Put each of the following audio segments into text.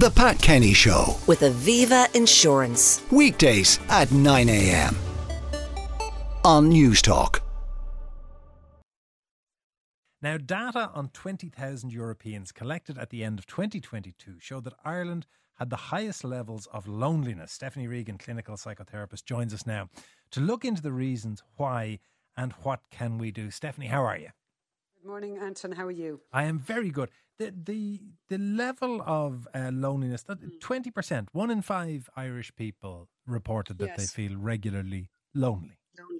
The Pat Kenny Show with Aviva Insurance. Weekdays at 9 a.m. on News Talk. Now, data on 20,000 Europeans collected at the end of 2022 show that Ireland had the highest levels of loneliness. Stephanie Regan, clinical psychotherapist, joins us now to look into the reasons why and what can we do. Stephanie, how are you? Good morning, Anton. How are you? I am very good. The level of loneliness, 20%, 1 in 5 Irish people reported that they feel regularly lonely.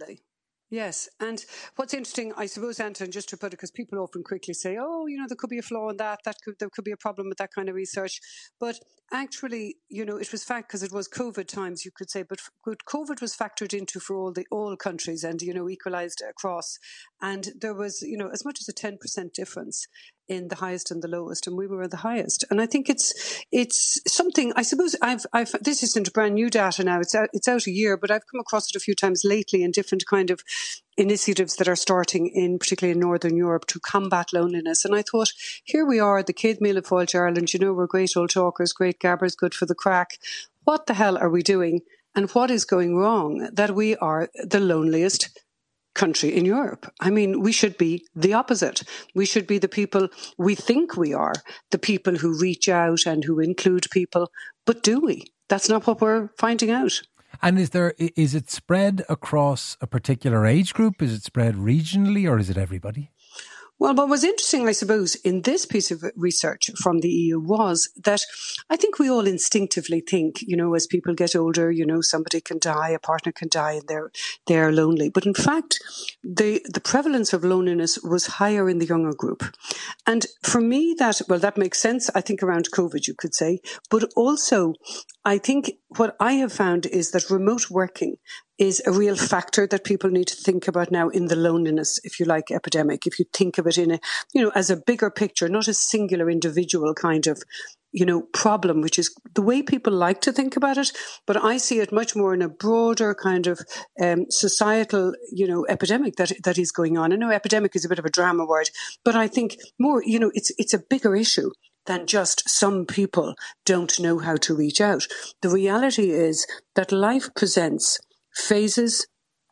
Yes. And what's interesting, I suppose, Anton, just to put it, because people often quickly say, oh, there could be a flaw in that, there could be a problem with that kind of research. But actually, it was fact because it was COVID times, you could say, but COVID was factored into for all countries and, equalised across. And there was, as much as a 10% difference in the highest and the lowest, and we were the highest. And I think it's something, I suppose I've this isn't brand new data now, it's out a year, but I've come across it a few times lately in different kind of initiatives that are starting particularly in Northern Europe to combat loneliness. And I thought, here we are, the Céad Míle Fáilte Ireland, we're great old talkers, great gabbers, good for the crack. What the hell are we doing? And what is going wrong that we are the loneliest country in Europe? I mean, we should be the opposite. We should be the people we think we are, the people who reach out and who include people. But do we? That's not what we're finding out. And is it spread across a particular age group? Is it spread regionally, or is it everybody? Well, what was interesting, I suppose, in this piece of research from the EU was that I think we all instinctively think, as people get older, somebody can die, a partner can die, and they're lonely. But in fact, the prevalence of loneliness was higher in the younger group. And for me, that makes sense, I think, around COVID, you could say. But also, I think what I have found is that remote working is a real factor that people need to think about now in the loneliness, if you like, epidemic. If you think of it in as a bigger picture, not a singular individual kind of, problem, which is the way people like to think about it. But I see it much more in a broader kind of societal, epidemic that is going on. I know epidemic is a bit of a drama word, but I think more, it's a bigger issue than just some people don't know how to reach out. The reality is that life presents phases.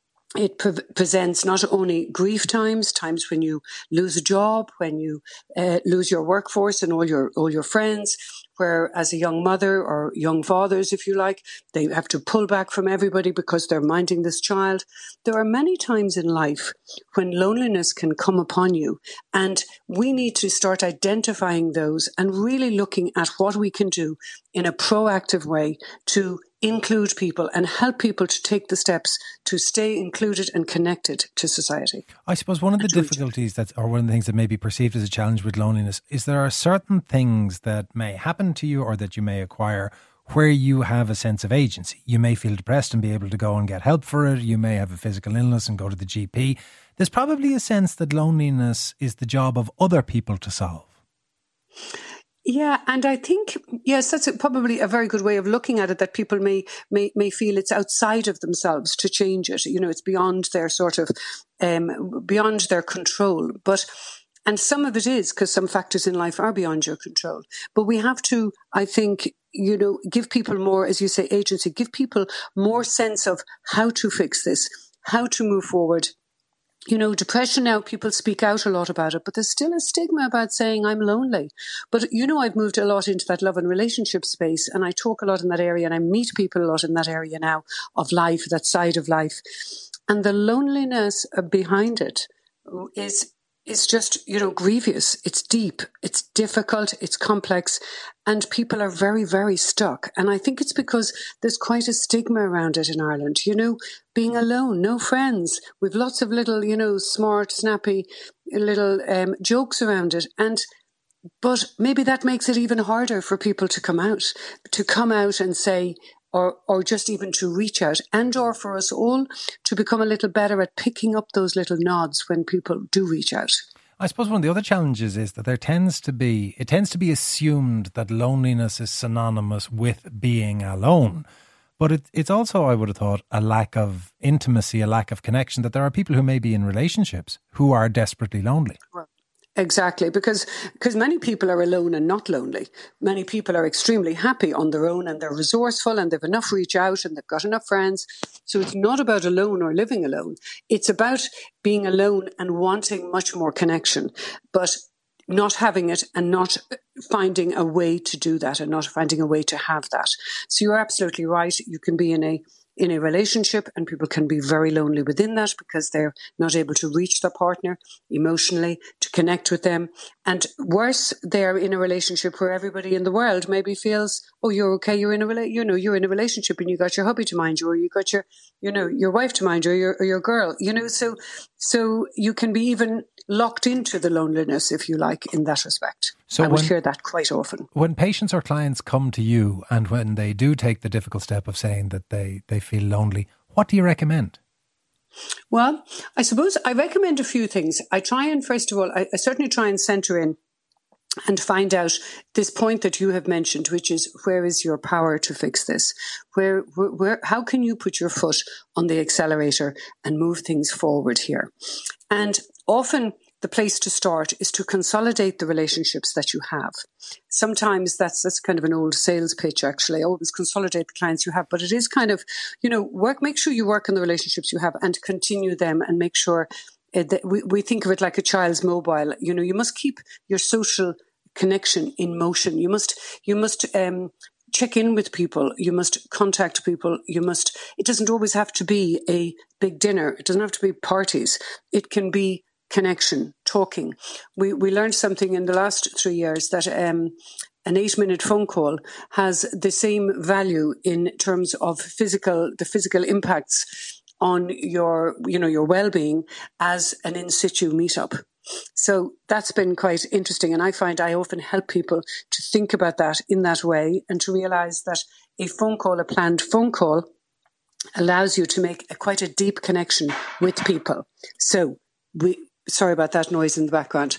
It presents not only grief times when you lose a job, when you lose your workforce and all your friends, where as a young mother or young fathers, if you like, they have to pull back from everybody because they're minding this child. There are many times in life when loneliness can come upon you, and we need to start identifying those and really looking at what we can do in a proactive way to include people and help people to take the steps to stay included and connected to society. I suppose one of the difficulties or one of the things that may be perceived as a challenge with loneliness is there are certain things that may happen to you or that you may acquire where you have a sense of agency. You may feel depressed and be able to go and get help for it. You may have a physical illness and go to the GP. There's probably a sense that loneliness is the job of other people to solve. Yeah, and I think, yes, that's probably a very good way of looking at it, that people may feel it's outside of themselves to change it. It's beyond their sort of, beyond their control. And some of it is, because some factors in life are beyond your control. But we have to, I think, give people more, as you say, agency, give people more sense of how to fix this, how to move forward. Depression now, people speak out a lot about it, but there's still a stigma about saying I'm lonely. But, I've moved a lot into that love and relationship space, and I talk a lot in that area, and I meet people a lot in that area now of life, that side of life. And the loneliness behind it is just, grievous. It's deep, it's difficult, it's complex, and people are very, very stuck. And I think it's because there's quite a stigma around it in Ireland, being alone, no friends. We've lots of little, smart, snappy little jokes around it. But maybe that makes it even harder for people to come out and say, or just even to reach out, and or for us all to become a little better at picking up those little nods when people do reach out. I suppose one of the other challenges is that it tends to be assumed that loneliness is synonymous with being alone. But it's also, I would have thought, a lack of intimacy, a lack of connection, that there are people who may be in relationships who are desperately lonely. Exactly, because many people are alone and not lonely. Many people are extremely happy on their own and they're resourceful and they've enough reach out and they've got enough friends. So it's not about alone or living alone. It's about being alone and wanting much more connection, but not having it and not finding a way to do that and not finding a way to have that. So you're absolutely right. You can be in a relationship and people can be very lonely within that because they're not able to reach their partner emotionally to connect with them. And worse, they're in a relationship where everybody in the world maybe feels, oh, you're okay, you're in a relationship and you got your hubby to mind you, or you got your wife to mind you, or your girl, so you can be even locked into the loneliness, if you like, in that respect. So I would hear that quite often. When patients or clients come to you and when they do take the difficult step of saying that they feel lonely, what do you recommend? Well, I suppose I recommend a few things. I try and, first of all, I certainly try and centre in and find out this point that you have mentioned, which is, where is your power to fix this? Where, how can you put your foot on the accelerator and move things forward here? And often the place to start is to consolidate the relationships that you have. Sometimes that's kind of an old sales pitch, actually. Always consolidate the clients you have, but it is kind of, make sure you work on the relationships you have and continue them, and make sure that we think of it like a child's mobile. You must keep your social connection in motion. You must check in with people. You must contact people. It doesn't always have to be a big dinner. It doesn't have to be parties. It can be connection, talking. We learned something in the last 3 years, that an 8-minute phone call has the same value in terms of the physical impacts on your well-being as an in-situ meetup. So that's been quite interesting. And I find I often help people to think about that in that way, and to realize that a planned phone call, allows you to make quite a deep connection with people. So sorry about that noise in the background.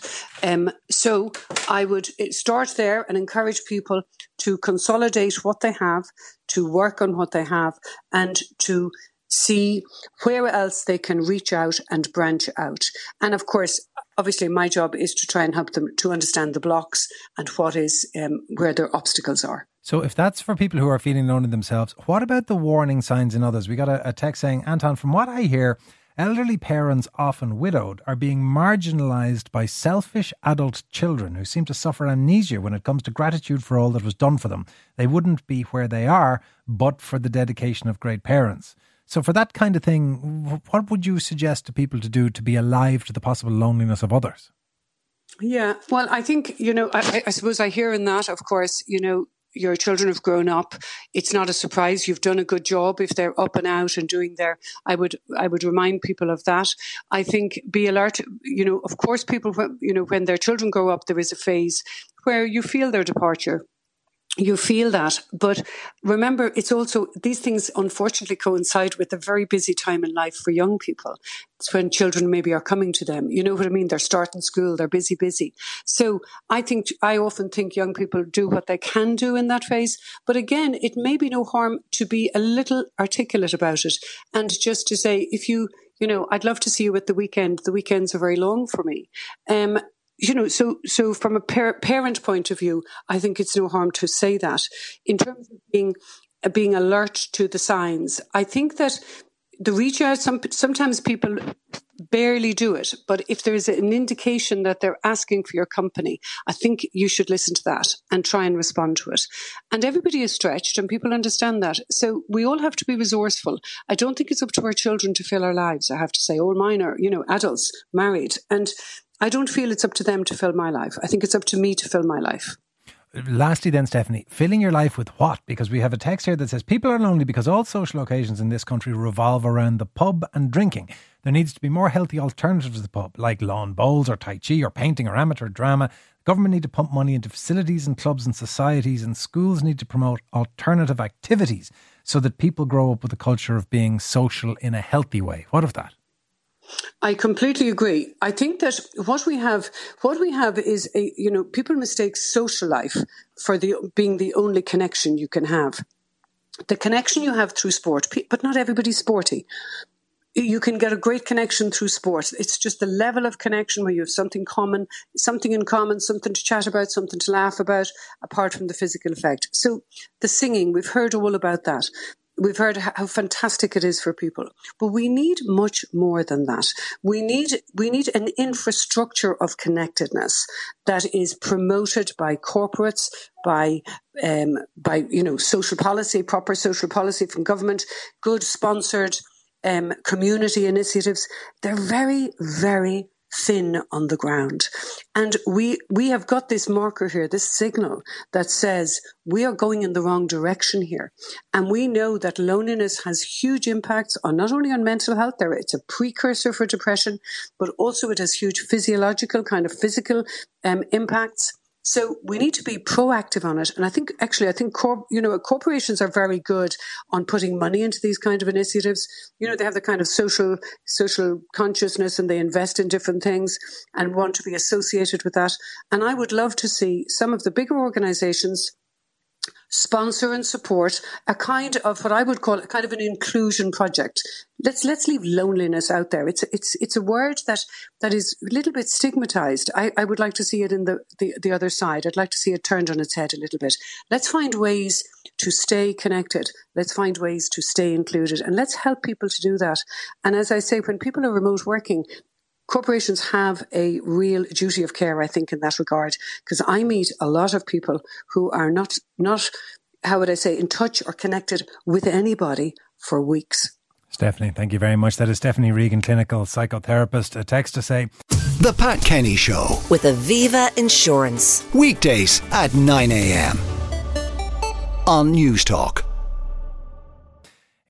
So I would start there and encourage people to consolidate what they have, to work on what they have, and to see where else they can reach out and branch out. And of course, obviously my job is to try and help them to understand the blocks and what is where their obstacles are. So if that's for people who are feeling lonely themselves, what about the warning signs in others? We got a text saying, Anton, from what I hear, elderly parents, often widowed, are being marginalised by selfish adult children who seem to suffer amnesia when it comes to gratitude for all that was done for them. They wouldn't be where they are but for the dedication of great parents. So for that kind of thing, what would you suggest to people to do to be alive to the possible loneliness of others? Yeah, well, I think, I suppose I hear in that, of course, your children have grown up. It's not a surprise. You've done a good job if they're up and out and doing I would remind people of that. I think be alert. Of course, people, when their children grow up, there is a phase where you feel their departure. You feel that. But remember, it's also, these things unfortunately coincide with a very busy time in life for young people. It's when children maybe are coming to them. You know what I mean? They're starting school, they're busy. So I often think young people do what they can do in that phase. But again, it may be no harm to be a little articulate about it, and just to say, I'd love to see you at the weekend. The weekends are very long for me. So from a parent point of view, I think it's no harm to say that. In terms of being alert to the signs, I think that the reach out, sometimes people barely do it, but if there is an indication that they're asking for your company, I think you should listen to that and try and respond to it. And everybody is stretched and people understand that. So we all have to be resourceful. I don't think it's up to our children to fill our lives, I have to say. All mine are, adults, married. And I don't feel it's up to them to fill my life. I think it's up to me to fill my life. Lastly then, Stephanie, filling your life with what? Because we have a text here that says people are lonely because all social occasions in this country revolve around the pub and drinking. There needs to be more healthy alternatives to the pub, like lawn bowls or tai chi or painting or amateur drama. The government need to pump money into facilities and clubs and societies, and schools need to promote alternative activities so that people grow up with a culture of being social in a healthy way. What of that? I completely agree. I think that what we have is people mistake social life for being the only connection you can have. The connection you have through sport, but not everybody's sporty. You can get a great connection through sport. It's just the level of connection where you have something in common, something to chat about, something to laugh about, apart from the physical effect. So the singing, we've heard all about that. We've heard how fantastic it is for people, but we need much more than that. We need an infrastructure of connectedness that is promoted by corporates, by social policy, proper social policy from government, good sponsored community initiatives. They're very, very thin on the ground. And we have got this marker here, this signal that says we are going in the wrong direction here. And we know that loneliness has huge impacts on not only on mental health, it's a precursor for depression, but also it has huge physical impacts. So we need to be proactive on it. And I think corporations are very good on putting money into these kind of initiatives. They have the kind of social consciousness, and they invest in different things and want to be associated with that. And I would love to see some of the bigger organizations sponsor and support a kind of what I would call a kind of an inclusion project. Let's leave loneliness out there. It's a word that is a little bit stigmatized. I would like to see it in the other side. I'd like to see it turned on its head a little bit. Let's find ways to stay connected. Let's find ways to stay included, and let's help people to do that. And as I say, when people are remote working, corporations have a real duty of care, I think, in that regard, because I meet a lot of people who are not, how would I say, in touch or connected with anybody for weeks. Stephanie, thank you very much. That is Stephanie Regan, clinical psychotherapist. A text to say, The Pat Kenny Show with Aviva Insurance. weekdays at 9 a.m. on News Talk.